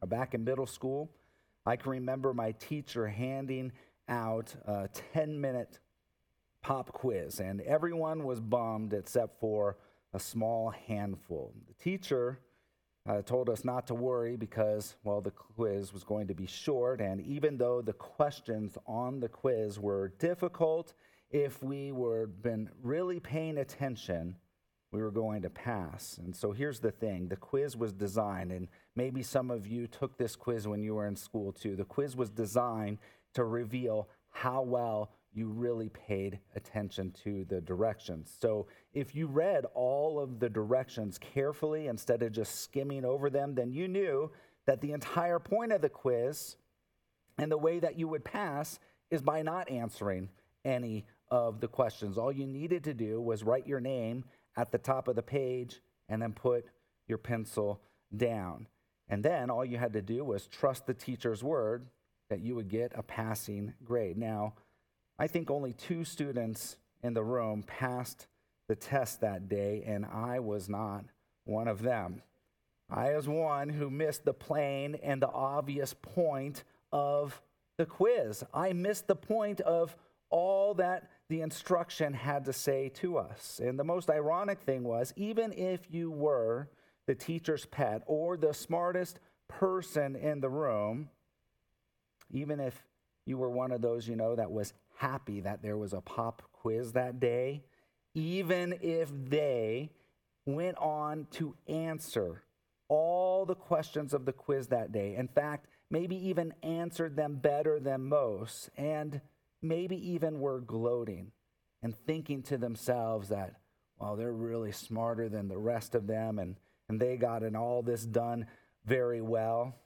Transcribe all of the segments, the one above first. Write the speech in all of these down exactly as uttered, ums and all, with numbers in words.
Back in middle school, I can remember my teacher handing out a ten-minute pop quiz, and everyone was bummed except for a small handful. The teacher uh, told us not to worry because, well, the quiz was going to be short, and even though the questions on the quiz were difficult, if we were been really paying attention, we were going to pass. And so here's the thing. The quiz was designed, and maybe some of you took this quiz when you were in school too. The quiz was designed to reveal how well you really paid attention to the directions. So if you read all of the directions carefully instead of just skimming over them, then you knew that the entire point of the quiz and the way that you would pass is by not answering any of the questions. All you needed to do was write your name at the top of the page and then put your pencil down. And then all you had to do was trust the teacher's word that you would get a passing grade. Now, I think only two students in the room passed the test that day, and I was not one of them. I was one who missed the plain and the obvious point of the quiz. I missed the point of all that the instruction had to say to us. And the most ironic thing was, even if you were the teacher's pet or the smartest person in the room, even if you were one of those, you know, that was happy that there was a pop quiz that day, even if they went on to answer all the questions of the quiz that day, in fact, maybe even answered them better than most, and maybe even were gloating and thinking to themselves that, well, they're really smarter than the rest of them, and, and they got in all this done very well.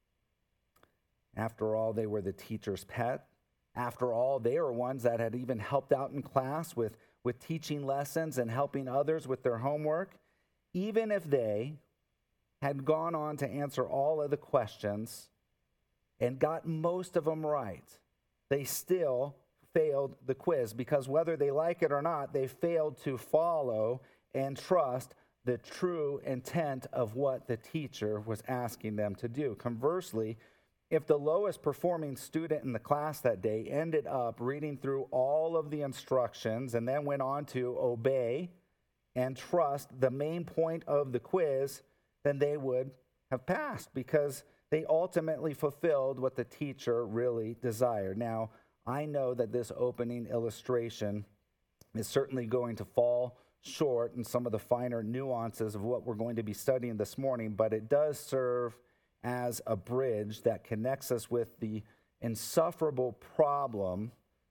After all, they were the teacher's pet. After all, they were ones that had even helped out in class with, with teaching lessons and helping others with their homework. Even if they had gone on to answer all of the questions and got most of them right, they still failed the quiz because whether they like it or not, they failed to follow and trust the true intent of what the teacher was asking them to do. Conversely, if the lowest performing student in the class that day ended up reading through all of the instructions and then went on to obey and trust the main point of the quiz, then they would have passed because they ultimately fulfilled what the teacher really desired. Now, I know that this opening illustration is certainly going to fall short in some of the finer nuances of what we're going to be studying this morning, but it does serve as a bridge that connects us with the insufferable problem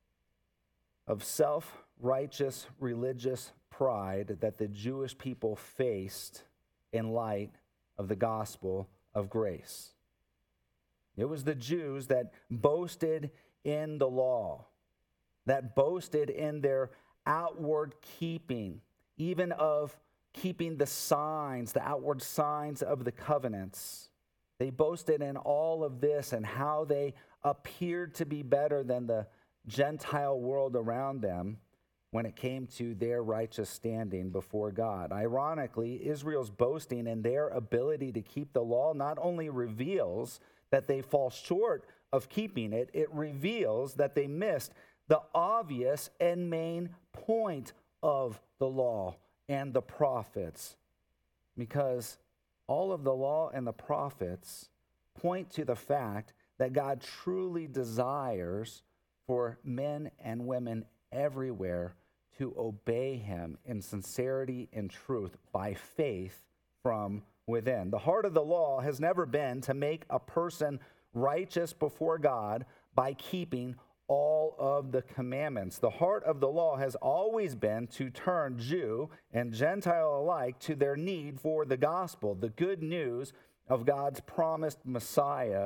of self-righteous religious pride that the Jewish people faced in light of the gospel of grace. It was the Jews that boasted in the law, that boasted in their outward keeping, even of keeping the signs, the outward signs of the covenants. They boasted in all of this and how they appeared to be better than the Gentile world around them when it came to their righteous standing before God. Ironically, Israel's boasting in their ability to keep the law not only reveals that they fall short of keeping it, it reveals that they missed the obvious and main point of the law and the prophets, because all of the law and the prophets point to the fact that God truly desires for men and women everywhere to obey him in sincerity and truth by faith from within. The heart of the law has never been to make a person righteous before God by keeping all of the commandments. The heart of the law has always been to turn Jew and Gentile alike to their need for the gospel, the good news of God's promised Messiah,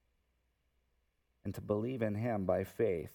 and to believe in him by faith.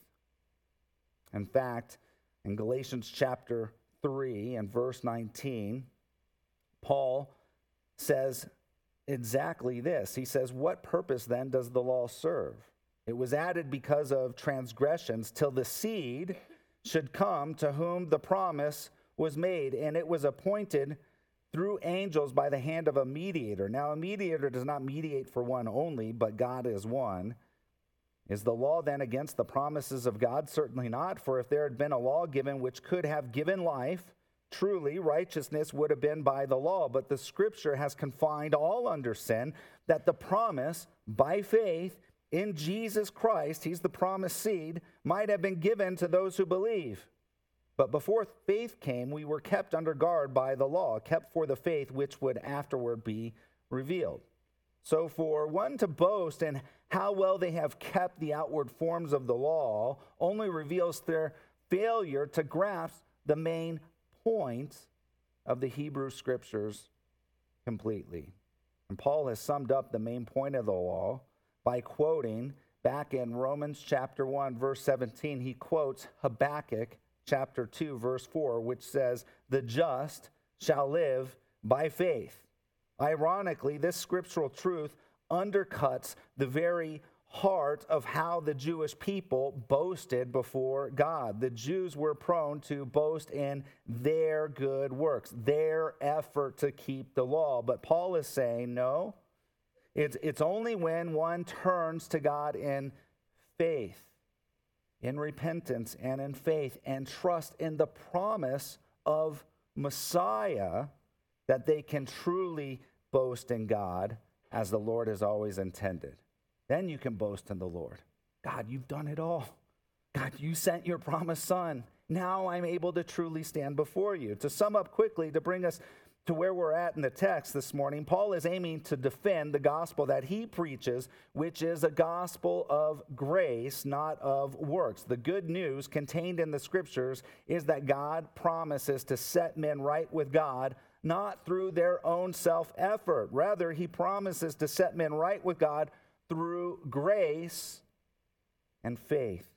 In fact, in Galatians chapter three and verse nineteen, Paul says exactly this. He says, "What purpose then does the law serve? It was added because of transgressions till the seed should come to whom the promise was made, and it was appointed through angels by the hand of a mediator. Now, a mediator does not mediate for one only, but God is one. Is the law then against the promises of God? Certainly not. For if there had been a law given which could have given life, truly righteousness would have been by the law. But the Scripture has confined all under sin, that the promise by faith in Jesus Christ, he's the promised seed, might have been given to those who believe. But before faith came, we were kept under guard by the law, kept for the faith which would afterward be revealed. So for one to boast in how well they have kept the outward forms of the law only reveals their failure to grasp the main point of the Hebrew Scriptures completely. And Paul has summed up the main point of the law by quoting back in Romans chapter one, verse seventeen. He quotes Habakkuk chapter two, verse four, which says, "The just shall live by faith." Ironically, this scriptural truth undercuts the very heart of how the Jewish people boasted before God. The Jews were prone to boast in their good works, their effort to keep the law. But Paul is saying, no, it's, it's only when one turns to God in faith, in repentance and in faith, and trust in the promise of Messiah, that they can truly boast in God as the Lord has always intended. Then you can boast in the Lord. God, you've done it all. God, you sent your promised Son. Now I'm able to truly stand before you. To sum up quickly, to bring us to where we're at in the text this morning, Paul is aiming to defend the gospel that he preaches, which is a gospel of grace, not of works. The good news contained in the Scriptures is that God promises to set men right with God, not through their own self-effort. Rather, he promises to set men right with God through grace and faith.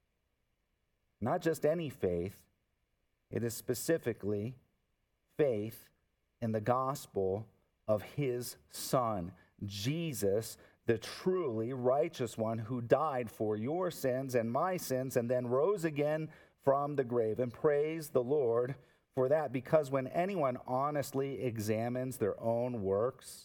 Not just any faith, it is specifically faith in the gospel of his Son, Jesus, the truly righteous one who died for your sins and my sins and then rose again from the grave. And praise the Lord for that, because when anyone honestly examines their own works,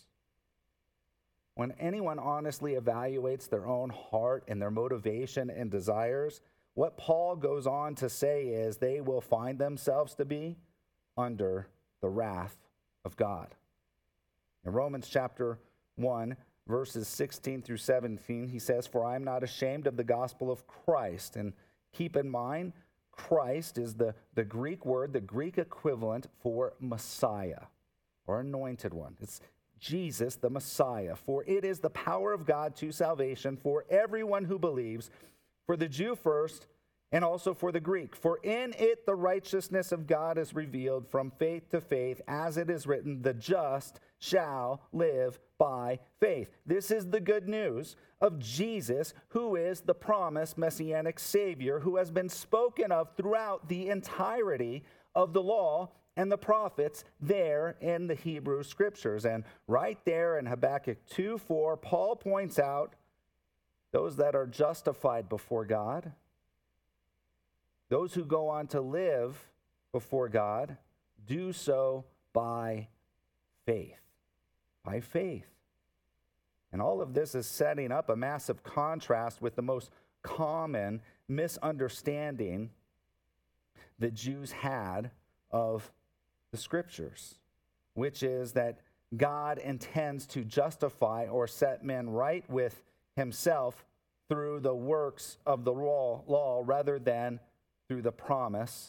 when anyone honestly evaluates their own heart and their motivation and desires, what Paul goes on to say is they will find themselves to be under the wrath of God. In Romans chapter one, verses sixteen through seventeen, he says, "For I am not ashamed of the gospel of Christ." And keep in mind, Christ is the, the Greek word, the Greek equivalent for Messiah or anointed one. It's Jesus, the Messiah. "For it is the power of God to salvation for everyone who believes, for the Jew first, and also for the Greek. For in it the righteousness of God is revealed from faith to faith, as it is written, the just shall live by faith." This is the good news of Jesus, who is the promised messianic Savior, who has been spoken of throughout the entirety of the law and the prophets there in the Hebrew Scriptures. And right there in Habakkuk two four, Paul points out those that are justified before God, those who go on to live before God, do so by faith. By faith. And all of this is setting up a massive contrast with the most common misunderstanding the Jews had of the Scriptures, which is that God intends to justify or set men right with himself through the works of the law, law rather than through the promise,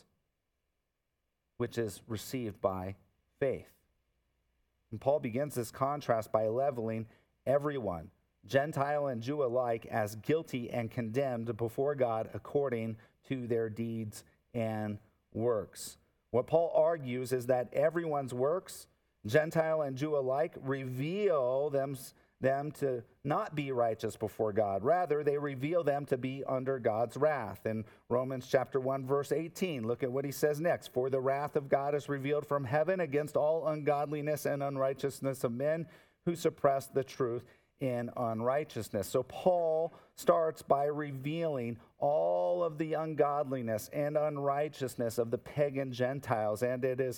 which is received by faith. And Paul begins this contrast by leveling everyone, Gentile and Jew alike, as guilty and condemned before God according to their deeds and works. What Paul argues is that everyone's works, Gentile and Jew alike, reveal them, them to not be righteous before God. Rather, they reveal them to be under God's wrath. In Romans chapter one, verse eighteen, look at what he says next. "For the wrath of God is revealed from heaven against all ungodliness and unrighteousness of men who suppress the truth in unrighteousness." So Paul starts by revealing all of the ungodliness and unrighteousness of the pagan Gentiles, and it is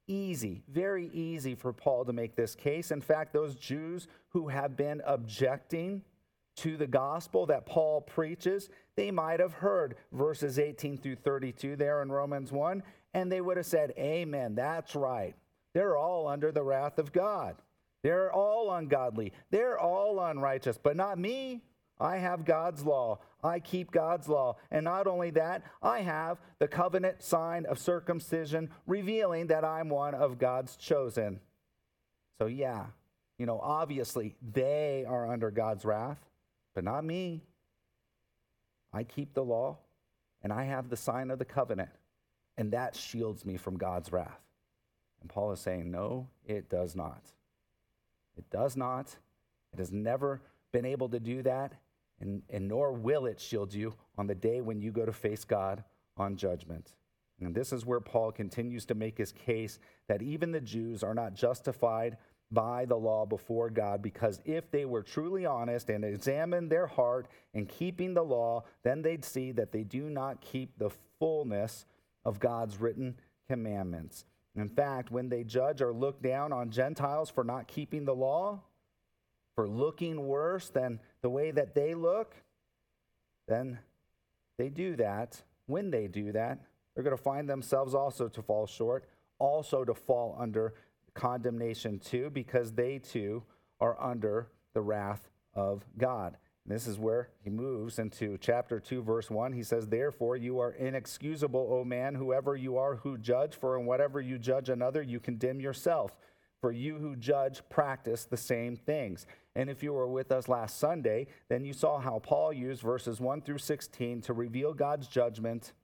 easy, very easy for Paul to make this case. In fact, those Jews who have been objecting to the gospel that Paul preaches, they might have heard verses eighteen through thirty-two there in Romans one, and they would have said, amen, that's right. They're all under the wrath of God. They're all ungodly. They're all unrighteous, but not me. I have God's law. I keep God's law. And not only that, I have the covenant sign of circumcision revealing that I'm one of God's chosen. So yeah, you know, obviously they are under God's wrath, but not me. I keep the law and I have the sign of the covenant, and that shields me from God's wrath. And Paul is saying, no, it does not. It does not. It has never been able to do that, and, and nor will it shield you on the day when you go to face God on judgment. And this is where Paul continues to make his case that even the Jews are not justified by the law before God, because if they were truly honest and examined their heart in keeping the law, then they'd see that they do not keep the fullness of God's written commandments. In fact, when they judge or look down on Gentiles for not keeping the law, for looking worse than the way that they look, then they do that. When they do that, they're going to find themselves also to fall short, also to fall under condemnation too, because they too are under the wrath of God. And this is where he moves into chapter two, verse one. He says, therefore, you are inexcusable, O man, whoever you are who judge, for in whatever you judge another, you condemn yourself. For you who judge practice the same things. And if you were with us last Sunday, then you saw how Paul used verses one through sixteen to reveal God's judgment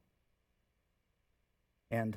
and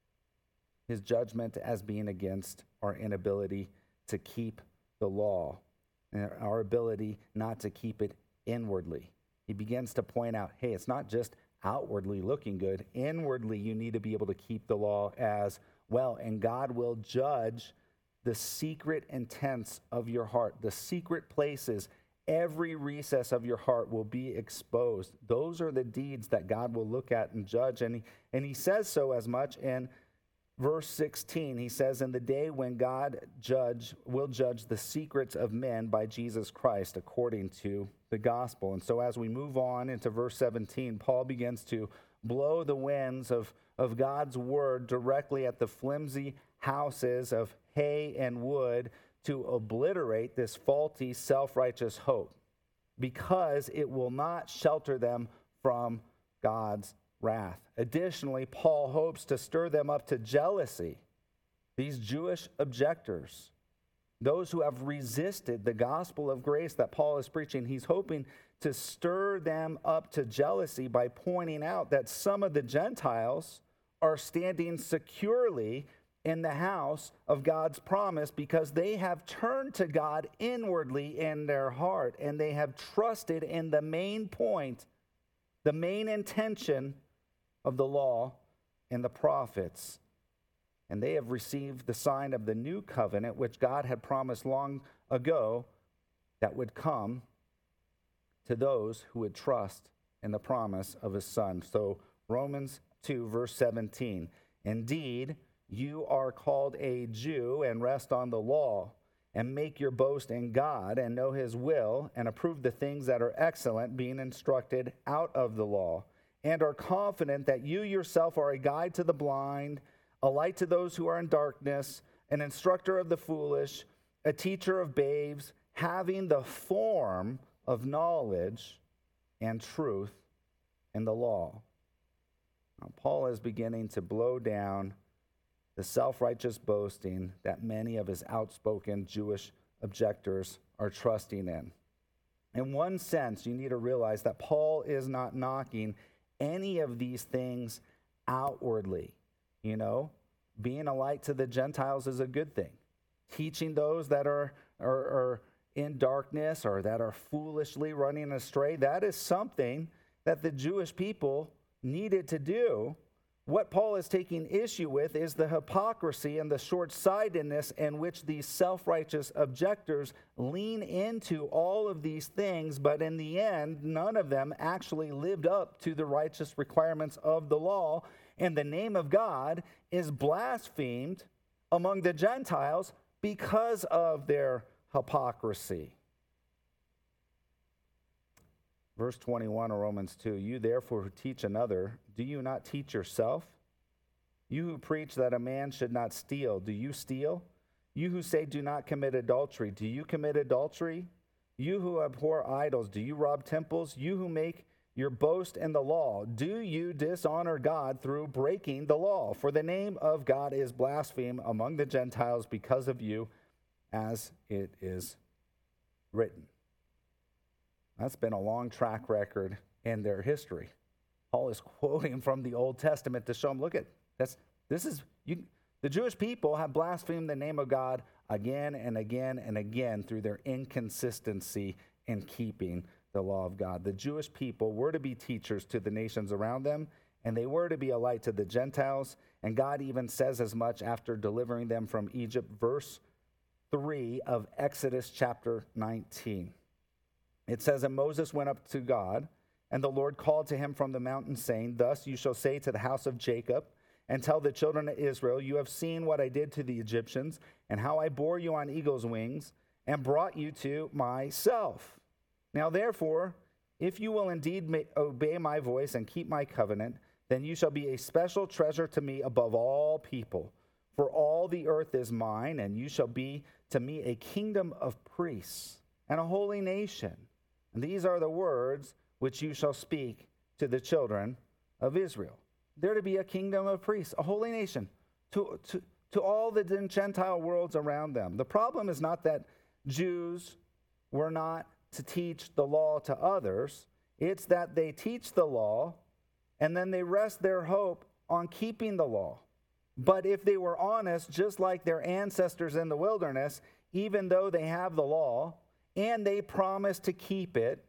his judgment as being against our inability to keep the law and our ability not to keep it inwardly. He begins to point out, hey, it's not just outwardly looking good. Inwardly, you need to be able to keep the law as well. And God will judge the secret intents of your heart, the secret places. Every recess of your heart will be exposed. Those are the deeds that God will look at and judge. And he, and he says so as much in verse sixteen. He says, in the day when God judge will judge the secrets of men by Jesus Christ according to the gospel. And so as we move on into verse seventeen, Paul begins to blow the winds of, of God's word directly at the flimsy houses of hay and wood to obliterate this faulty, self-righteous hope, because it will not shelter them from God's wrath. Additionally, Paul hopes to stir them up to jealousy. These Jewish objectors, those who have resisted the gospel of grace that Paul is preaching, he's hoping to stir them up to jealousy by pointing out that some of the Gentiles are standing securely in the house of God's promise because they have turned to God inwardly in their heart, and they have trusted in the main point, the main intention of the law and the prophets. And they have received the sign of the new covenant, which God had promised long ago that would come to those who would trust in the promise of his son. So Romans two, verse seventeen, indeed, you are called a Jew and rest on the law and make your boast in God and know his will and approve the things that are excellent, being instructed out of the law, and are confident that you yourself are a guide to the blind, a light to those who are in darkness, an instructor of the foolish, a teacher of babes, having the form of knowledge and truth in the law. Now, Paul is beginning to blow down the self-righteous boasting that many of his outspoken Jewish objectors are trusting in. In one sense, you need to realize that Paul is not knocking any of these things outwardly. You know, being a light to the Gentiles is a good thing. Teaching those that are, are, are in darkness or that are foolishly running astray, that is something that the Jewish people needed to do. What Paul is taking issue with is the hypocrisy and the short-sightedness in which these self-righteous objectors lean into all of these things, but in the end, none of them actually lived up to the righteous requirements of the law, and the name of God is blasphemed among the Gentiles because of their hypocrisy. Verse twenty-one of Romans two, you therefore who teach another, do you not teach yourself? You who preach that a man should not steal, do you steal? You who say do not commit adultery, do you commit adultery? You who abhor idols, do you rob temples? You who make your boast in the law, do you dishonor God through breaking the law? For the name of God is blasphemed among the Gentiles because of you, as it is written. That's been a long track record in their history. Paul is quoting from the Old Testament to show them, look at that's this is you. The Jewish people have blasphemed the name of God again and again and again through their inconsistency in keeping the law of God. The Jewish people were to be teachers to the nations around them, and they were to be a light to the Gentiles. And God even says as much after delivering them from Egypt, verse three of Exodus chapter nineteen. It says, and Moses went up to God, and the Lord called to him from the mountain, saying, thus you shall say to the house of Jacob, and tell the children of Israel, you have seen what I did to the Egyptians, and how I bore you on eagle's wings, and brought you to myself. Now therefore, if you will indeed ma- obey my voice and keep my covenant, then you shall be a special treasure to me above all people. For all the earth is mine, and you shall be to me a kingdom of priests and a holy nation. And these are the words which you shall speak to the children of Israel. They're to be a kingdom of priests, a holy nation, to, to, to all the Gentile worlds around them. The problem is not that Jews were not to teach the law to others. It's that they teach the law, and then they rest their hope on keeping the law. But if they were honest, just like their ancestors in the wilderness, even though they have the law, and they promise to keep it,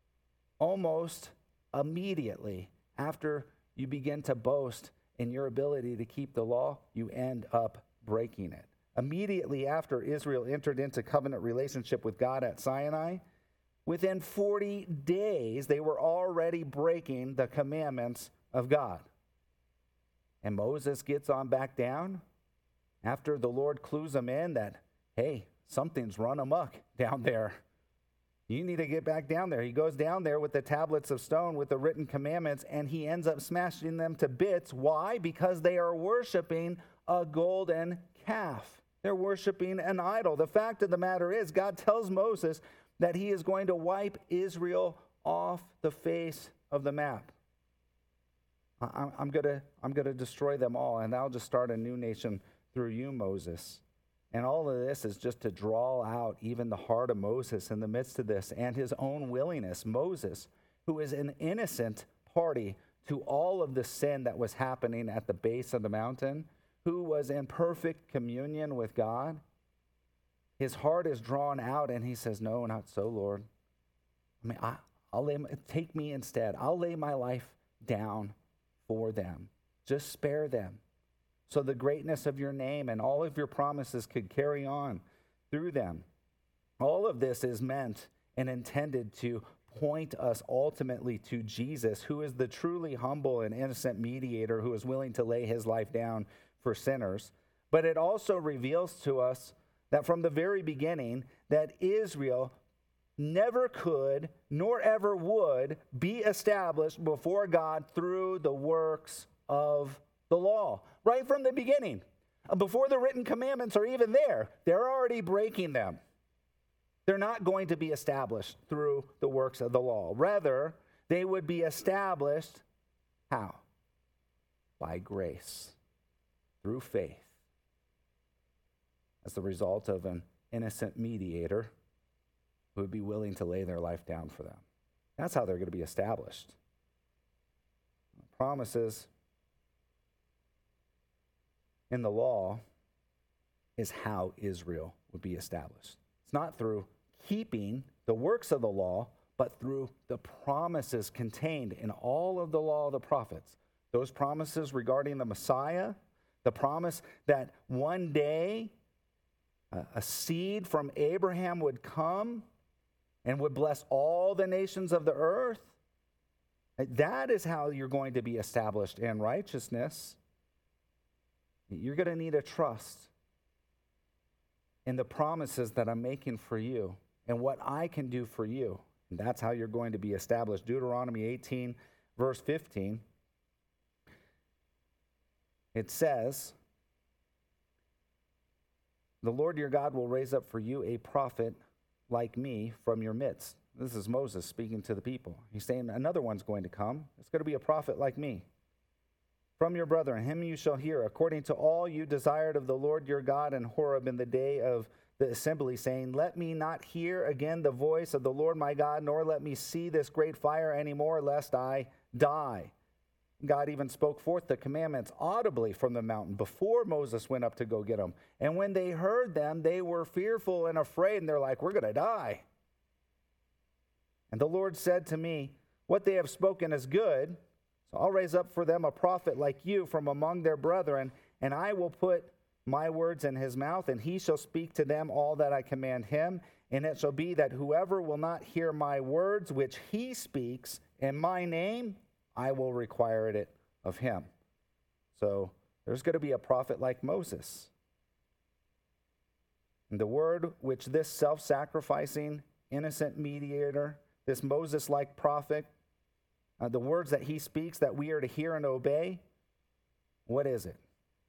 almost immediately after you begin to boast in your ability to keep the law, you end up breaking it. Immediately after Israel entered into covenant relationship with God at Sinai, within forty days, they were already breaking the commandments of God. And Moses gets on back down after the Lord clues him in that, hey, something's run amok down there. You need to get back down there. He goes down there with the tablets of stone with the written commandments, and he ends up smashing them to bits. Why? Because they are worshiping a golden calf. They're worshiping an idol. The fact of the matter is, God tells Moses that he is going to wipe Israel off the face of the map. I'm going to, I'm going to destroy them all, and I'll just start a new nation through you, Moses. And all of this is just to draw out even the heart of Moses in the midst of this and his own willingness. Moses, who is an innocent party to all of the sin that was happening at the base of the mountain, who was in perfect communion with God, his heart is drawn out and he says, no, not so, Lord. I mean, I, I'll lay, take me instead. I'll lay my life down for them. Just spare them, so the greatness of your name and all of your promises could carry on through them. All of this is meant and intended to point us ultimately to Jesus, who is the truly humble and innocent mediator who is willing to lay his life down for sinners. But it also reveals to us that from the very beginning, that Israel never could nor ever would be established before God through the works of the law. Right from the beginning, before the written commandments are even there, they're already breaking them. They're not going to be established through the works of the law. Rather, they would be established, how? By grace, through faith, as the result of an innocent mediator who would be willing to lay their life down for them. That's how they're going to be established. Promises in the law is how Israel would be established. It's not through keeping the works of the law, but through the promises contained in all of the law of the prophets. Those promises regarding the Messiah, the promise that one day uh, a seed from Abraham would come and would bless all the nations of the earth. That is how you're going to be established in righteousness. You're going to need a trust in the promises that I'm making for you and what I can do for you. And that's how you're going to be established. Deuteronomy eighteen, verse fifteen. It says, the Lord your God will raise up for you a prophet like me from your midst. This is Moses speaking to the people. He's saying another one's going to come. It's going to be a prophet like me. From your brethren, him you shall hear, according to all you desired of the Lord your God in Horeb in the day of the assembly, saying, let me not hear again the voice of the Lord my God, nor let me see this great fire anymore, lest I die. God even spoke forth the commandments audibly from the mountain before Moses went up to go get them. And when they heard them, they were fearful and afraid, and they're like, we're going to die. And the Lord said to me, what they have spoken is good. So I'll raise up for them a prophet like you from among their brethren, and I will put my words in his mouth, and he shall speak to them all that I command him. And it shall be that whoever will not hear my words, which he speaks in my name, I will require it of him. So there's going to be a prophet like Moses. And the word which this self-sacrificing, innocent mediator, this Moses-like prophet, uh, the words that he speaks that we are to hear and obey, what is it?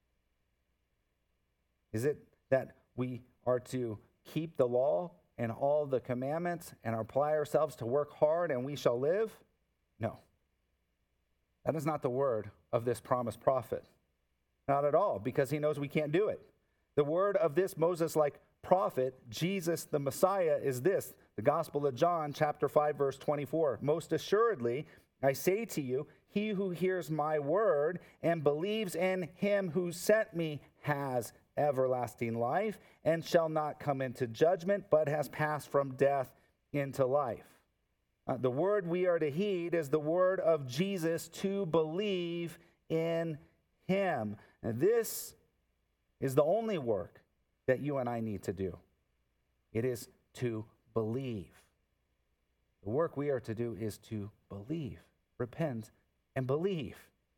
Is it that we are to keep the law and all the commandments and apply ourselves to work hard and we shall live? No. That is not the word of this promised prophet. Not at all, because he knows we can't do it. The word of this Moses-like prophet, Jesus the Messiah, is this, the Gospel of John, chapter five, verse twenty-four. Most assuredly, I say to you, he who hears my word and believes in him who sent me has everlasting life and shall not come into judgment, but has passed from death into life. Uh, the word we are to heed is the word of Jesus, to believe in him. And this is the only work that you and I need to do. It is to believe. The work we are to do is to believe, repent, and believe.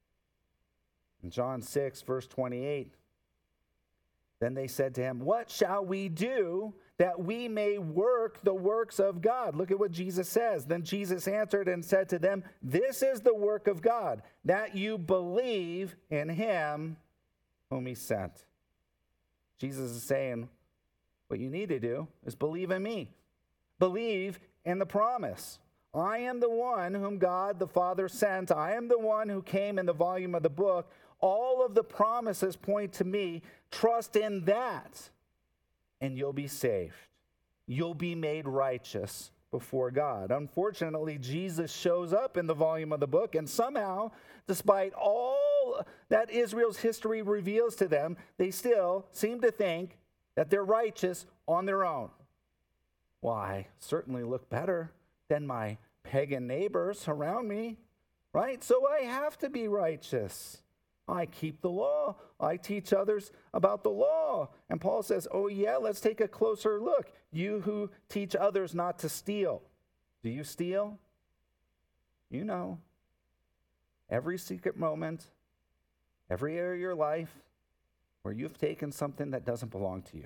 In John six, verse twenty-eight, then they said to him, what shall we do that we may work the works of God? Look at what Jesus says. Then Jesus answered and said to them, this is the work of God, that you believe in him whom he sent. Jesus is saying, what you need to do is believe in me. Believe in the promise. I am the one whom God the Father sent. I am the one who came in the volume of the book. All of the promises point to me. Trust in that, and you'll be saved. You'll be made righteous before God. Unfortunately, Jesus shows up in the volume of the book, and somehow, despite all that Israel's history reveals to them, they still seem to think that they're righteous on their own. Well, I certainly look better than my pagan neighbors around me, right? So I have to be righteous. I keep the law. I teach others about the law. And Paul says, oh yeah, let's take a closer look. You who teach others not to steal. Do you steal? You know. Every secret moment, every area of your life where you've taken something that doesn't belong to you.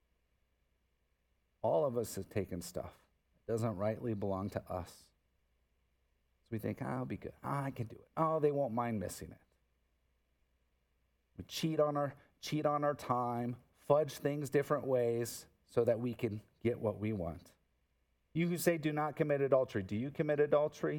All of us have taken stuff that doesn't rightly belong to us. So we think, oh, I'll be good. Oh, I can do it. Oh, they won't mind missing it. We cheat on our cheat on our time, fudge things different ways so that we can get what we want. You who say do not commit adultery, do you commit adultery?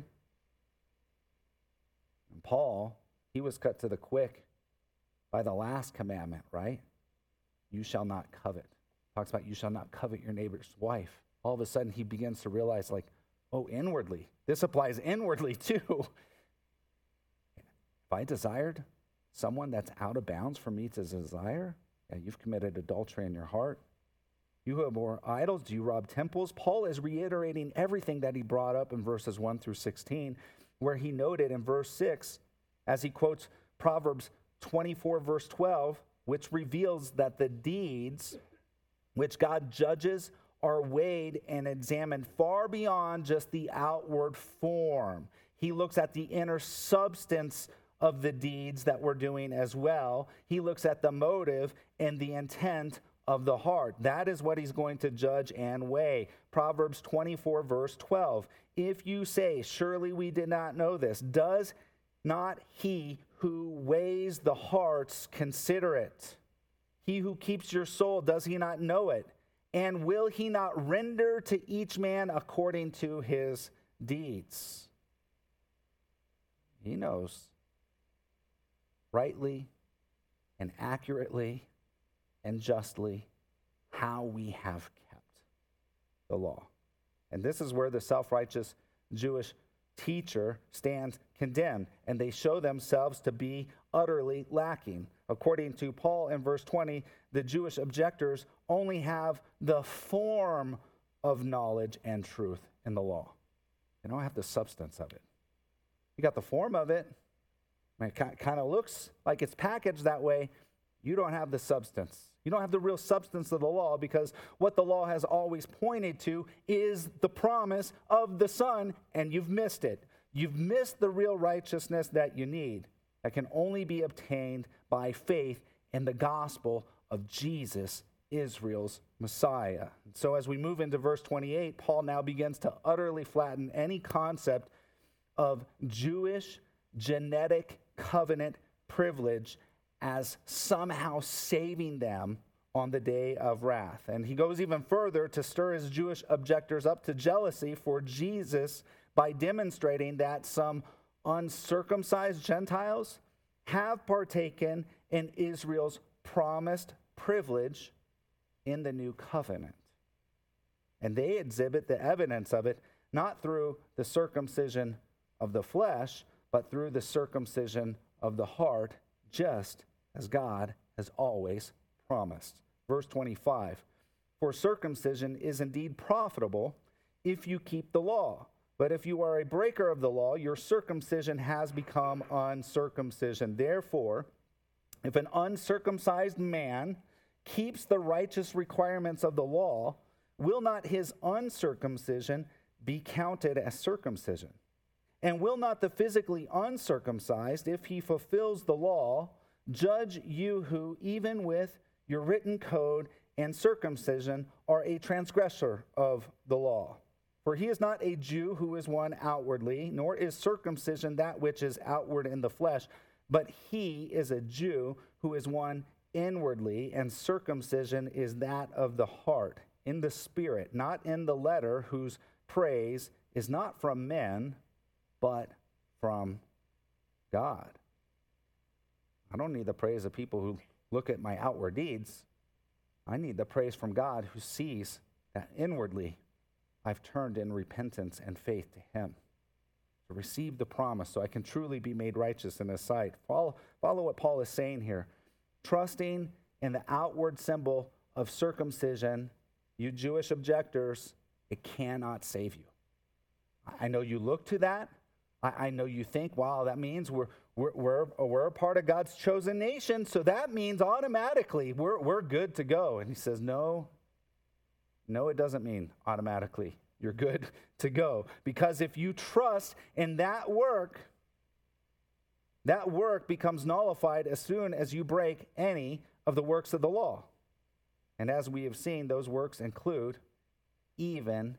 And Paul, he was cut to the quick by the last commandment, right? You shall not covet. Talks about you shall not covet your neighbor's wife. All of a sudden he begins to realize, like, oh, inwardly. This applies inwardly too. If I desired someone that's out of bounds for me to desire, yeah, you've committed adultery in your heart. You have more idols. Do you rob temples? Paul is reiterating everything that he brought up in verses one through sixteen, where he noted in verse six, as he quotes Proverbs twenty-four, verse twelve, which reveals that the deeds which God judges are weighed and examined far beyond just the outward form. He looks at the inner substance of the deeds that we're doing as well. He looks at the motive and the intent of the heart. That is what he's going to judge and weigh. Proverbs twenty-four, verse twelve. If you say, surely we did not know this, does not he who weighs the hearts consider it? He who keeps your soul, does he not know it? And will he not render to each man according to his deeds? He knows rightly and accurately and justly how we have kept the law. And this is where the self-righteous Jewish teacher stands condemned, and they show themselves to be utterly lacking. According to Paul in verse twenty, the Jewish objectors only have the form of knowledge and truth in the law. They don't have the substance of it. You got the form of it. I mean, it kind of looks like it's packaged that way. You don't have the substance. You don't have the real substance of the law, because what the law has always pointed to is the promise of the Son, and you've missed it. You've missed the real righteousness that you need, that can only be obtained by faith in the gospel of Jesus, Israel's Messiah. So as we move into verse twenty-eight, Paul now begins to utterly flatten any concept of Jewish genetic covenant privilege as somehow saving them on the day of wrath. And he goes even further to stir his Jewish objectors up to jealousy for Jesus by demonstrating that some uncircumcised Gentiles have partaken in Israel's promised privilege in the new covenant. And they exhibit the evidence of it not through the circumcision of the flesh, but through the circumcision of the heart, just as God has always promised. Verse twenty-five, for circumcision is indeed profitable if you keep the law. But if you are a breaker of the law, your circumcision has become uncircumcision. Therefore, if an uncircumcised man keeps the righteous requirements of the law, will not his uncircumcision be counted as circumcision? And will not the physically uncircumcised, if he fulfills the law, judge you who, even with your written code and circumcision, are a transgressor of the law? For he is not a Jew who is one outwardly, nor is circumcision that which is outward in the flesh, but he is a Jew who is one inwardly, and circumcision is that of the heart, in the spirit, not in the letter, whose praise is not from men, but from God. I don't need the praise of people who look at my outward deeds. I need the praise from God, who sees that inwardly I've turned in repentance and faith to him to receive the promise so I can truly be made righteous in his sight. Follow, follow what Paul is saying here. Trusting in the outward symbol of circumcision, you Jewish objectors, it cannot save you. I know you look to that. I, I know you think, wow, that means we're we're we're, we're a part of God's chosen nation, so that means automatically we're we're good to go. And he says, no, no, it doesn't mean automatically you're good to go. Because if you trust in that work, that work becomes nullified as soon as you break any of the works of the law. And as we have seen, those works include even,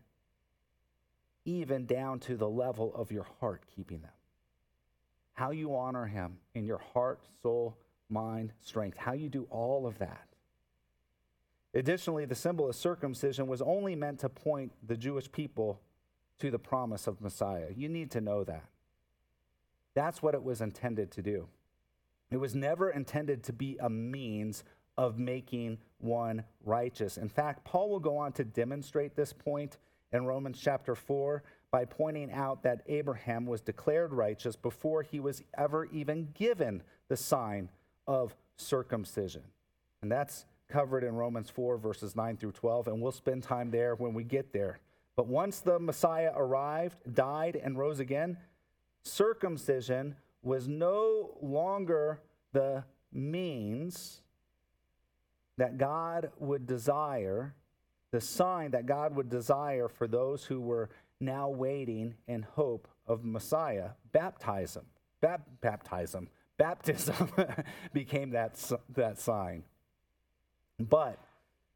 even down to the level of your heart keeping them. How you honor him in your heart, soul, mind, strength. How you do all of that. Additionally, the symbol of circumcision was only meant to point the Jewish people to the promise of Messiah. You need to know that. That's what it was intended to do. It was never intended to be a means of making one righteous. In fact, Paul will go on to demonstrate this point in Romans chapter four by pointing out that Abraham was declared righteous before he was ever even given the sign of circumcision. And that's covered in Romans four, verses nine through twelve, and we'll spend time there when we get there. But once the Messiah arrived, died, and rose again, circumcision was no longer the means that God would desire, the sign that God would desire for those who were now waiting in hope of Messiah. Baptism, bap- baptism, baptism became that, that sign. But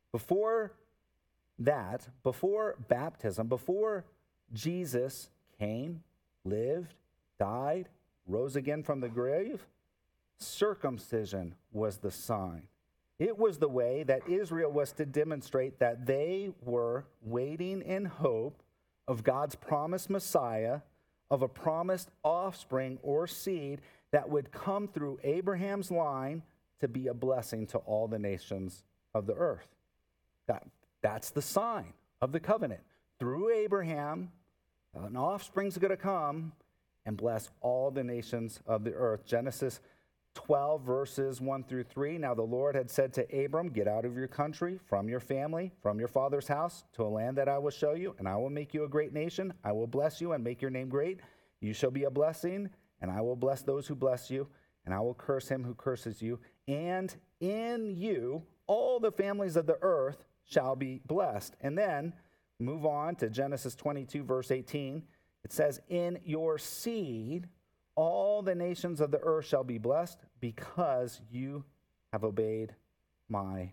Before that, before baptism, before Jesus came, lived, died, rose again from the grave, circumcision was the sign. It was the way that Israel was to demonstrate that they were waiting in hope of God's promised Messiah, of a promised offspring or seed that would come through Abraham's line to be a blessing to all the nations of the earth. That, that's the sign of the covenant. Through Abraham, an offspring's going to come and bless all the nations of the earth. Genesis twelve, verses one through three. Now the Lord had said to Abram, get out of your country, from your family, from your father's house, to a land that I will show you, and I will make you a great nation. I will bless you and make your name great. You shall be a blessing, and I will bless those who bless you, and I will curse him who curses you. And in you all the families of the earth shall be blessed. And then move on to Genesis twenty-two, verse eighteen. It says, in your seed all the nations of the earth shall be blessed because you have obeyed my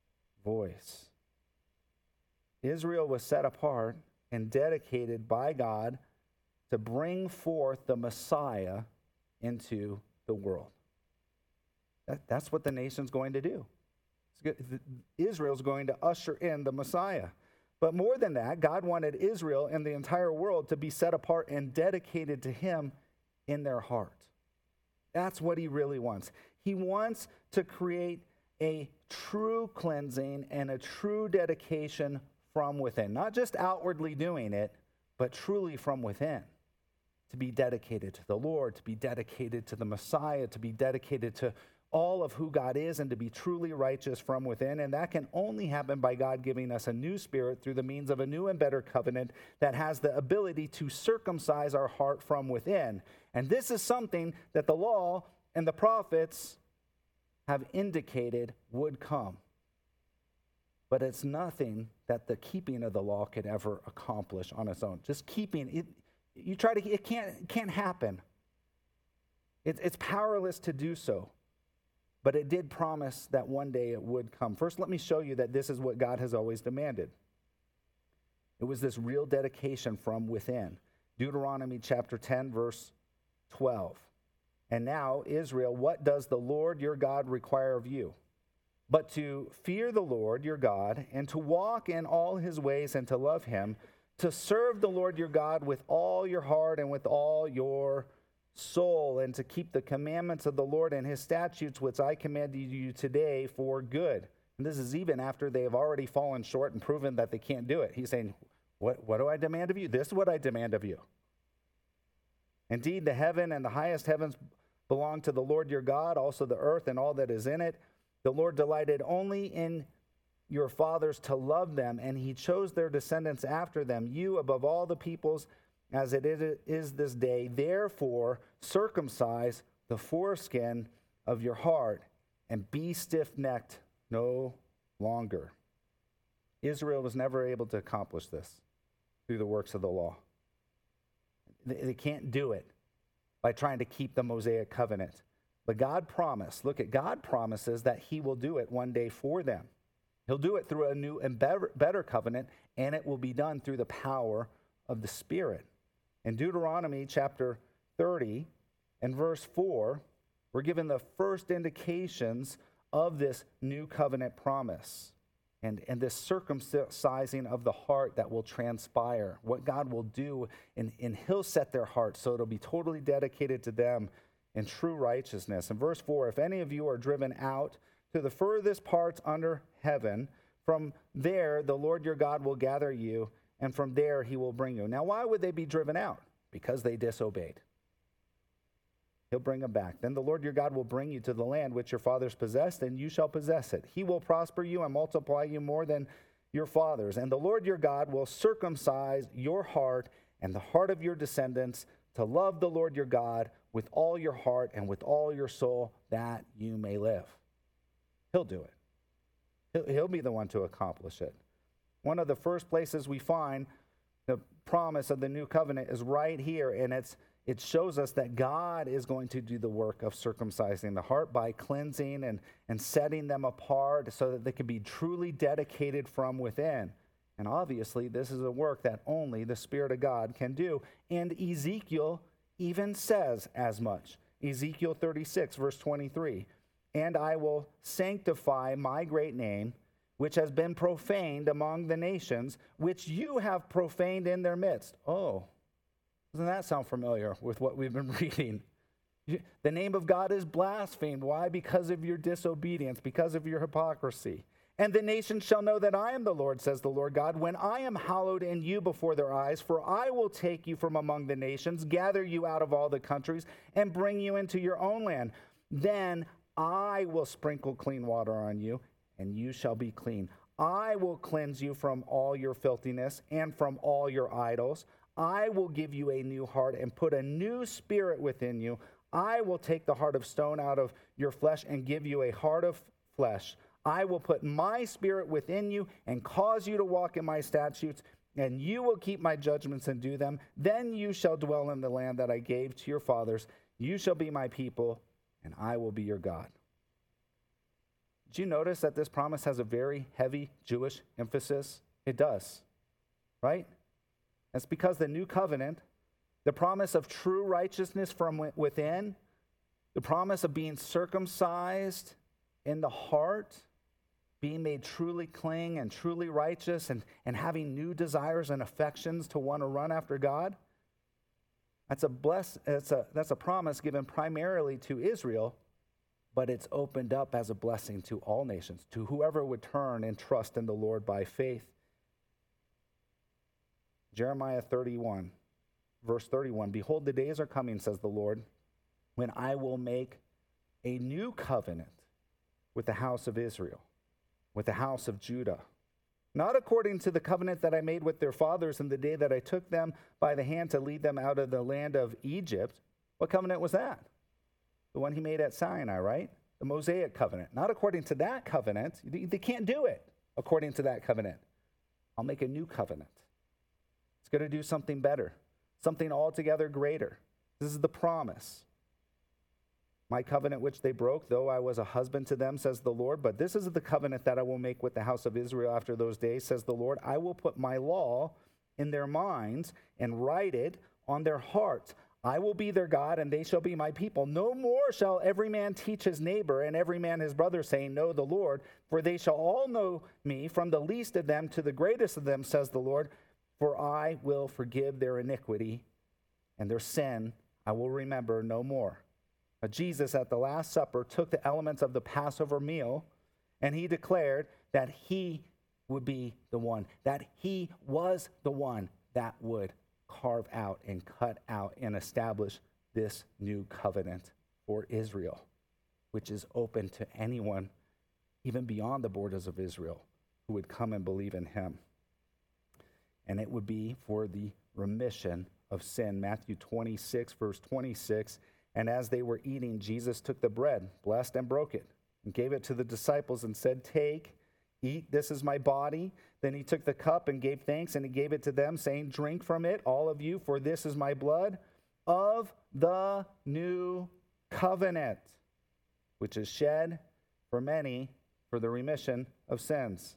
voice. Israel was set apart and dedicated by God to bring forth the Messiah into the world. That, that's what the nation's going to do. Israel's going to usher in the Messiah. But more than that, God wanted Israel and the entire world to be set apart and dedicated to him in their heart. That's what he really wants. He wants to create a true cleansing and a true dedication from within. Not just outwardly doing it, but truly from within. To be dedicated to the Lord, to be dedicated to the Messiah, to be dedicated to all of who God is, and to be truly righteous from within. And that can only happen by God giving us a new spirit through the means of a new and better covenant that has the ability to circumcise our heart from within. And this is something that the law and the prophets have indicated would come. But it's nothing that the keeping of the law could ever accomplish on its own. Just keeping it, you try to, it can't, it can't happen. It, it's powerless to do so. But it did promise that one day it would come. First, let me show you that this is what God has always demanded. It was this real dedication from within. Deuteronomy chapter ten, verse twelve. And now, Israel, what does the Lord your God require of you? But to fear the Lord your God, and to walk in all his ways, and to love him, to serve the Lord your God with all your heart and with all your soul, and to keep the commandments of the Lord and his statutes, which I command you today for good. And this is even after they have already fallen short and proven that they can't do it. He's saying, what, what do I demand of you? This is what I demand of you. Indeed, the heaven and the highest heavens belong to the Lord your God, also the earth and all that is in it. The Lord delighted only in your fathers to love them, and he chose their descendants after them, you above all the peoples, as it is this day. Therefore, circumcise the foreskin of your heart and be stiff-necked no longer. Israel was never able to accomplish this through the works of the law. They can't do it by trying to keep the Mosaic covenant. But God promised, look at God promises that he will do it one day for them. He'll do it through a new and better, better covenant, and it will be done through the power of the Spirit. In Deuteronomy chapter thirty and verse four, we're given the first indications of this new covenant promise and, and this circumcising of the heart that will transpire, what God will do, and, and he'll set their heart so it'll be totally dedicated to them in true righteousness. In verse four, if any of you are driven out to the furthest parts under heaven, from there the Lord your God will gather you, and from there he will bring you. Now, why would they be driven out? Because they disobeyed. He'll bring them back. Then the Lord your God will bring you to the land which your fathers possessed, and you shall possess it. He will prosper you and multiply you more than your fathers. And the Lord your God will circumcise your heart and the heart of your descendants to love the Lord your God with all your heart and with all your soul, that you may live. He'll do it. He'll, he'll be the one to accomplish it. One of the first places we find the promise of the new covenant is right here, and it's it shows us that God is going to do the work of circumcising the heart by cleansing and, and setting them apart so that they can be truly dedicated from within. And obviously, this is a work that only the Spirit of God can do. And Ezekiel even says as much. Ezekiel thirty-six, verse twenty-three, "And I will sanctify my great name, which has been profaned among the nations, which you have profaned in their midst." Oh, doesn't that sound familiar with what we've been reading? The name of God is blasphemed. Why? Because of your disobedience, because of your hypocrisy. "And the nations shall know that I am the Lord, says the Lord God, when I am hallowed in you before their eyes. For I will take you from among the nations, gather you out of all the countries, and bring you into your own land. Then I will sprinkle clean water on you, and you shall be clean. I will cleanse you from all your filthiness and from all your idols. I will give you a new heart and put a new spirit within you. I will take the heart of stone out of your flesh and give you a heart of flesh. I will put my spirit within you and cause you to walk in my statutes, and you will keep my judgments and do them. Then you shall dwell in the land that I gave to your fathers. You shall be my people, and I will be your God." Did you notice that this promise has a very heavy Jewish emphasis? It does, right? That's because the new covenant, the promise of true righteousness from within, the promise of being circumcised in the heart, being made truly clean and truly righteous, and, and having new desires and affections to want to run after God, that's a bless, that's a, that's a promise given primarily to Israel, but it's opened up as a blessing to all nations, to whoever would turn and trust in the Lord by faith. Jeremiah thirty-one, verse thirty-one, "Behold, the days are coming, says the Lord, when I will make a new covenant with the house of Israel, with the house of Judah, not according to the covenant that I made with their fathers in the day that I took them by the hand to lead them out of the land of Egypt." What covenant was that? The one he made at Sinai, right? The Mosaic covenant. Not according to that covenant. They can't do it according to that covenant. I'll make a new covenant. It's going to do something better, something altogether greater. This is the promise. "My covenant which they broke, though I was a husband to them, says the Lord. But this is the covenant that I will make with the house of Israel after those days, says the Lord. I will put my law in their minds and write it on their hearts. I will be their God, and they shall be my people. No more shall every man teach his neighbor and every man his brother, saying, Know the Lord. For they shall all know me, from the least of them to the greatest of them, says the Lord. For I will forgive their iniquity, and their sin I will remember no more." But Jesus at the Last Supper took the elements of the Passover meal, and he declared that he would be the one, that he was the one that would carve out and cut out and establish this new covenant for Israel, which is open to anyone, even beyond the borders of Israel, who would come and believe in him. And it would be for the remission of sin. Matthew twenty-six, verse twenty-six, "And as they were eating, Jesus took the bread, blessed and broke it, and gave it to the disciples and said, Take, eat, this is my body. Then he took the cup and gave thanks, and he gave it to them, saying, Drink from it, all of you, for this is my blood of the new covenant, which is shed for many for the remission of sins."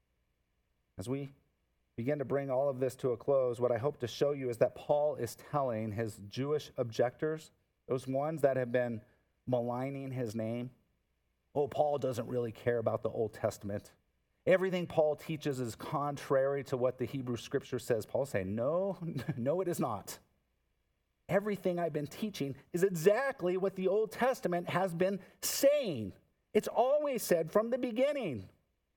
As we begin to bring all of this to a close, what I hope to show you is that Paul is telling his Jewish objectors, those ones that have been maligning his name, oh, Paul doesn't really care about the Old Testament. Everything Paul teaches is contrary to what the Hebrew Scripture says. Paul's saying, no, no, it is not. Everything I've been teaching is exactly what the Old Testament has been saying. It's always said from the beginning.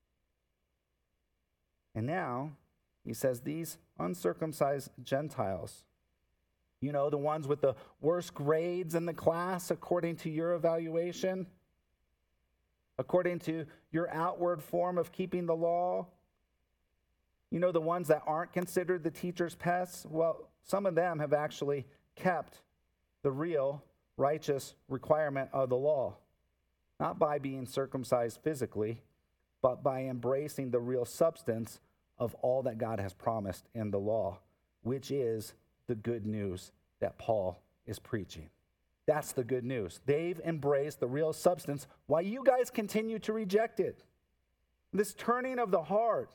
And now, he says, these uncircumcised Gentiles, you know, the ones with the worst grades in the class according to your evaluation, according to your outward form of keeping the law, you know, the ones that aren't considered the teacher's pets, well, some of them have actually kept the real righteous requirement of the law, not by being circumcised physically, but by embracing the real substance of all that God has promised in the law, which is the good news that Paul is preaching. That's the good news. They've embraced the real substance while you guys continue to reject it. This turning of the heart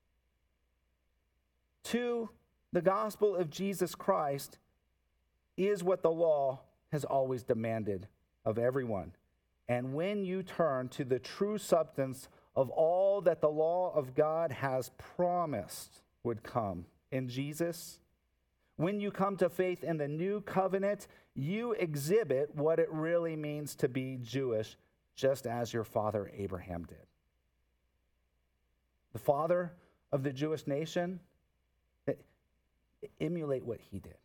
to the gospel of Jesus Christ is what the law has always demanded of everyone. And when you turn to the true substance of all that the law of God has promised would come in Jesus, when you come to faith in the new covenant, you exhibit what it really means to be Jewish, just as your father Abraham did. The father of the Jewish nation, emulate what he did.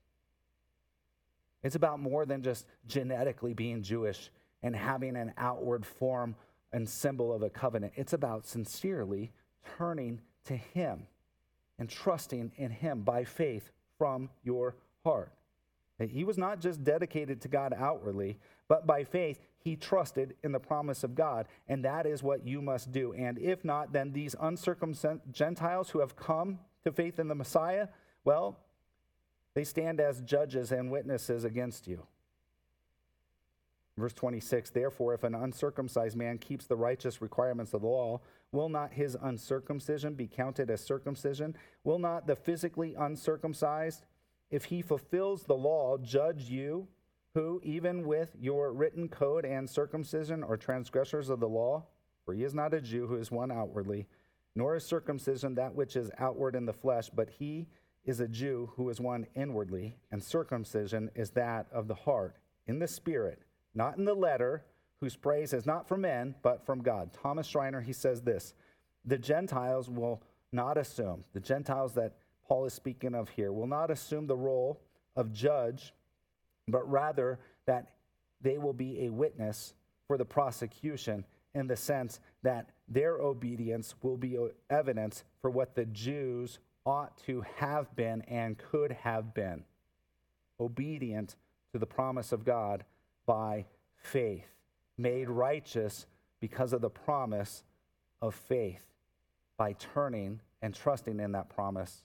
It's about more than just genetically being Jewish and having an outward form and symbol of a covenant. It's about sincerely turning to him and trusting in him by faith from your heart. He was not just dedicated to God outwardly, but by faith, he trusted in the promise of God, and that is what you must do. And if not, then these uncircumcised Gentiles who have come to faith in the Messiah, well, they stand as judges and witnesses against you. Verse twenty-six, therefore, if an uncircumcised man keeps the righteous requirements of the law, will not his uncircumcision be counted as circumcision? Will not the physically uncircumcised, if he fulfills the law, judge you, who, even with your written code and circumcision, are transgressors of the law? For he is not a Jew who is one outwardly, nor is circumcision that which is outward in the flesh, but he is a Jew who is one inwardly, and circumcision is that of the heart, in the spirit, not in the letter, whose praise is not from men, but from God. Thomas Schreiner, he says this, the Gentiles will not assume, the Gentiles that Paul is speaking of here, will not assume the role of judge, but rather that they will be a witness for the prosecution in the sense that their obedience will be evidence for what the Jews ought to have been and could have been, obedient to the promise of God by faith, made righteous because of the promise of faith, by turning and trusting in that promise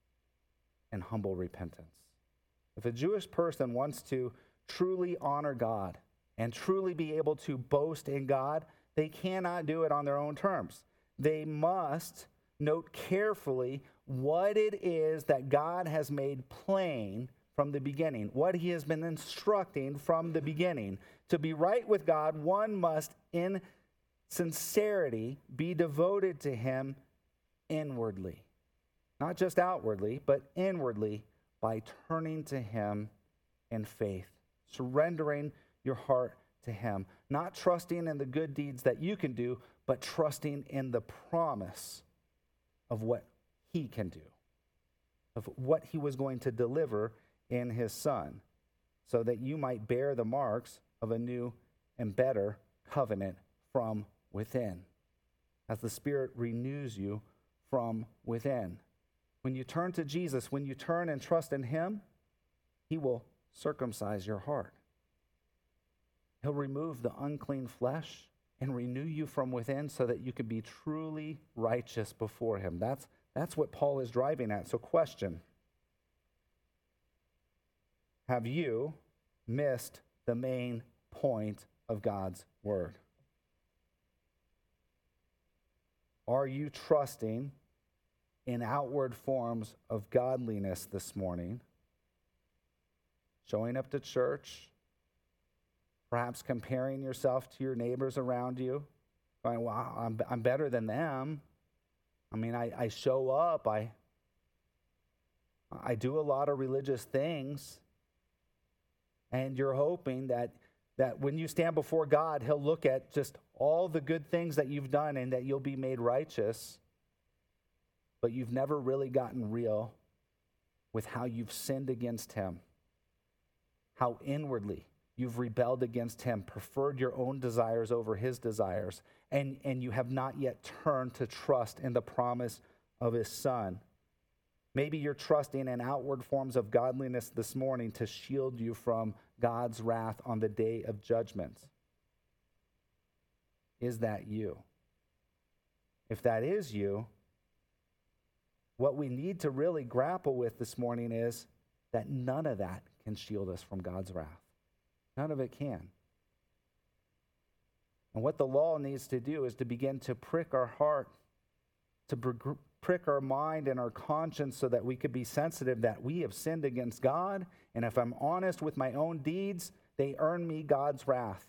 and humble repentance. If a Jewish person wants to truly honor God and truly be able to boast in God, they cannot do it on their own terms. They must note carefully what it is that God has made plain from the beginning, what he has been instructing from the beginning. To be right with God, one must in sincerity be devoted to him inwardly. Not just outwardly, but inwardly, by turning to him in faith, surrendering your heart to him, not trusting in the good deeds that you can do, but trusting in the promise of what he can do, of what he was going to deliver in his Son, so that you might bear the marks of a new and better covenant from within, as the Spirit renews you from within. When you turn to Jesus, when you turn and trust in him, he will circumcise your heart. He'll remove the unclean flesh and renew you from within so that you can be truly righteous before him. That's, that's what Paul is driving at. So question, have you missed the main point of God's word? Are you trusting in outward forms of godliness this morning? Showing up to church, perhaps comparing yourself to your neighbors around you, going, wow, I'm, I'm better than them. I mean, I, I show up, I, I do a lot of religious things, and you're hoping that, that when you stand before God, he'll look at just all the good things that you've done and that you'll be made righteous, but you've never really gotten real with how you've sinned against him, how inwardly you've rebelled against him, preferred your own desires over his desires, and, and you have not yet turned to trust in the promise of his Son. Maybe you're trusting in outward forms of godliness this morning to shield you from God's wrath on the day of judgment. Is that you? If that is you, what we need to really grapple with this morning is that none of that can shield us from God's wrath. None of it can. And what the law needs to do is to begin to prick our heart, to br- prick our mind and our conscience so that we could be sensitive that we have sinned against God. And if I'm honest with my own deeds, they earn me God's wrath.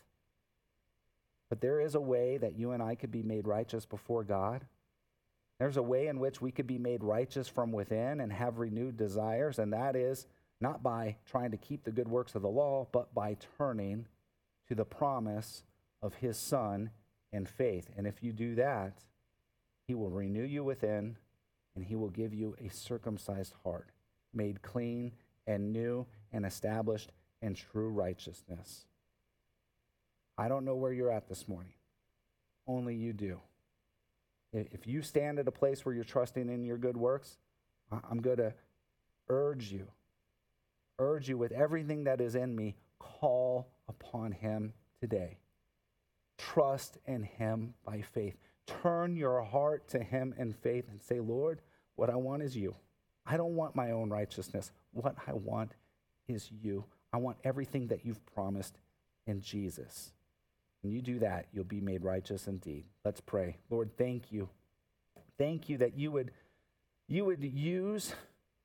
But there is a way that you and I could be made righteous before God. There's a way in which we could be made righteous from within and have renewed desires, and that is not by trying to keep the good works of the law, but by turning to the promise of his Son in faith. And if you do that, he will renew you within, and he will give you a circumcised heart, made clean and new and established in true righteousness. I don't know where you're at this morning. Only you do. If you stand at a place where you're trusting in your good works, I'm going to urge you, urge you with everything that is in me, call upon him today. Trust in him by faith. Turn your heart to him in faith and say, Lord, what I want is you. I don't want my own righteousness. What I want is you. I want everything that you've promised in Jesus. When you do that, you'll be made righteous indeed. Let's pray. Lord, thank you. Thank you that you would, you would use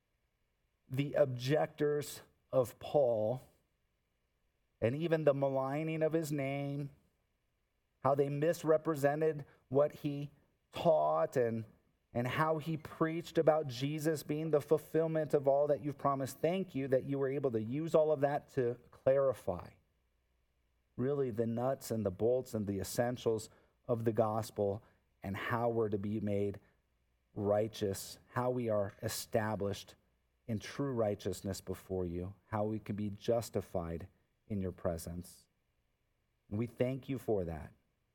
the objectors of Paul and even the maligning of his name, how they misrepresented what he taught and, and how he preached about Jesus being the fulfillment of all that you've promised. Thank you that you were able to use all of that to clarify really the nuts and the bolts and the essentials of the gospel and how we're to be made righteous, how we are established in true righteousness before you, how we can be justified in your presence. And we thank you for that.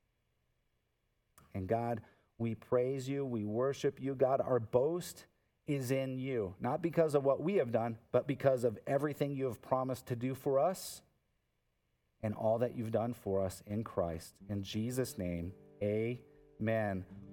And God, we praise you, we worship you. God, our boast is in you, not because of what we have done, but because of everything you have promised to do for us and all that you've done for us in Christ. In Jesus' name, amen.